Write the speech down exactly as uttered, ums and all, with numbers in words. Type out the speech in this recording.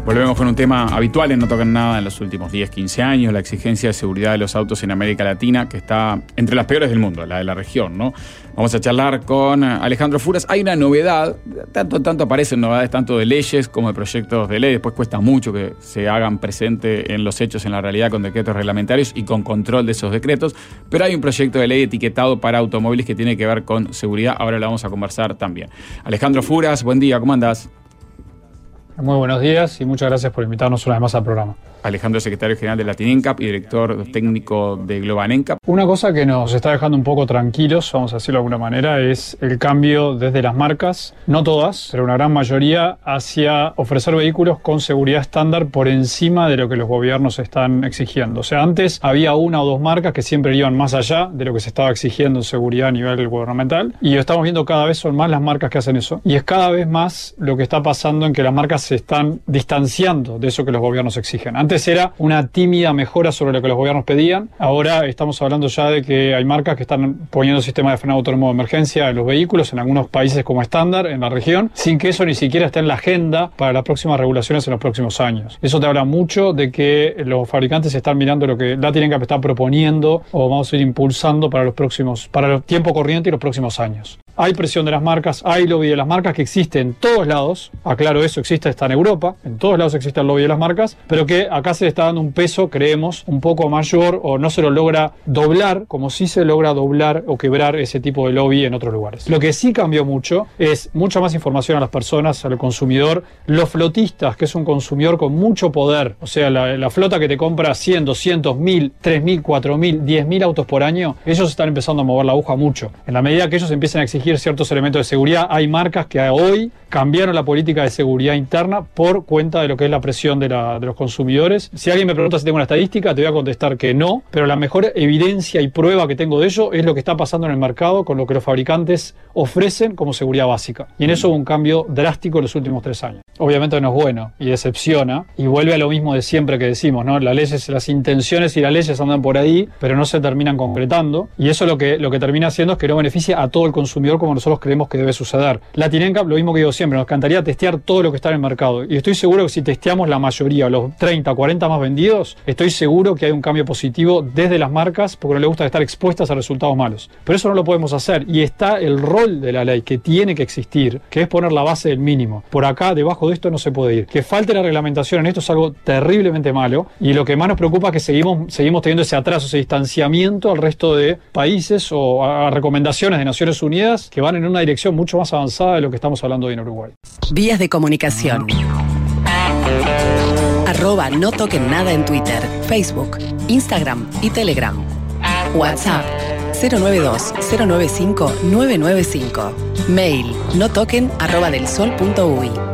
Volvemos con un tema habitual en No Toquen Nada en los últimos diez, quince años, la exigencia de seguridad de los autos en América Latina, que está entre las peores del mundo, la de la región, ¿no? Vamos a charlar con Alejandro Furas. Hay una novedad, tanto, tanto aparecen novedades tanto de leyes como de proyectos de ley. Después cuesta mucho que se hagan presente en los hechos, en la realidad, con decretos reglamentarios y con control de esos decretos. Pero hay un proyecto de ley etiquetado para automóviles que tiene que ver con seguridad. Ahora lo vamos a conversar también. Alejandro Furas, buen día, ¿cómo andás? Muy buenos días y muchas gracias por invitarnos una vez más al programa. Alejandro, secretario general de Latin N C A P y director técnico de Global N C A P. Una cosa que nos está dejando un poco tranquilos, vamos a decirlo de alguna manera, es el cambio desde las marcas, no todas, pero una gran mayoría, hacia ofrecer vehículos con seguridad estándar por encima de lo que los gobiernos están exigiendo. O sea, antes había una o dos marcas que siempre iban más allá de lo que se estaba exigiendo en seguridad a nivel gubernamental, y estamos viendo cada vez son más las marcas que hacen eso. Y es cada vez más lo que está pasando en que las marcas se están distanciando de eso que los gobiernos exigen. Antes era una tímida mejora sobre lo que los gobiernos pedían. Ahora estamos hablando ya de que hay marcas que están poniendo sistemas de frenado autónomo de emergencia en los vehículos, en algunos países como estándar en la región, sin que eso ni siquiera esté en la agenda para las próximas regulaciones en los próximos años. Eso te habla mucho de que los fabricantes están mirando lo que Latin N C A P está proponiendo o vamos a ir impulsando para los próximos, para el tiempo corriente y los próximos años. Hay presión de las marcas, hay lobby de las marcas que existe en todos lados. Aclaro eso, existe hasta en Europa, en todos lados existe el lobby de las marcas, pero que acá se le está dando un peso, creemos, un poco mayor, o no se lo logra doblar como sí se logra doblar o quebrar ese tipo de lobby en otros lugares. Lo que sí cambió mucho es mucha más información a las personas, al consumidor. Los flotistas, que es un consumidor con mucho poder, o sea, la, la flota que te compra cien, doscientos, mil, tres mil, cuatro mil, diez mil autos por año, ellos están empezando a mover la aguja mucho. En la medida que ellos empiecen a exigir ciertos elementos de seguridad, hay marcas que hoy cambiaron la política de seguridad interna por cuenta de lo que es la presión de, la, de los consumidores. Si alguien me pregunta si tengo una estadística, te voy a contestar que no, pero la mejor evidencia y prueba que tengo de ello es lo que está pasando en el mercado con lo que los fabricantes ofrecen como seguridad básica. Y en eso hubo un cambio drástico en los últimos tres años. Obviamente no es bueno y decepciona y vuelve a lo mismo de siempre que decimos, ¿no? Las leyes, las intenciones y las leyes andan por ahí, pero no se terminan concretando, y eso lo que, lo que termina haciendo es que no beneficia a todo el consumidor como nosotros creemos que debe suceder. Latin N C A P, lo mismo que digo siempre, nos encantaría testear todo lo que está en el mercado, y estoy seguro que si testeamos la mayoría, los treinta, cuarenta más vendidos, estoy seguro que hay un cambio positivo desde las marcas, porque no les gusta estar expuestas a resultados malos. Pero eso no lo podemos hacer, y está el rol de la ley que tiene que existir, que es poner la base del mínimo. Por acá, debajo de esto no se puede ir. Que falte la reglamentación en esto es algo terriblemente malo, y lo que más nos preocupa es que seguimos, seguimos teniendo ese atraso, ese distanciamiento al resto de países o a recomendaciones de Naciones Unidas que van en una dirección mucho más avanzada de lo que estamos hablando hoy en Uruguay. Vías de comunicación. Arroba No Toquen Nada en Twitter, Facebook, Instagram y Telegram. WhatsApp cero nueve dos, cero nueve cinco, nueve nueve cinco. Mail notoquen arroba delsol punto uy.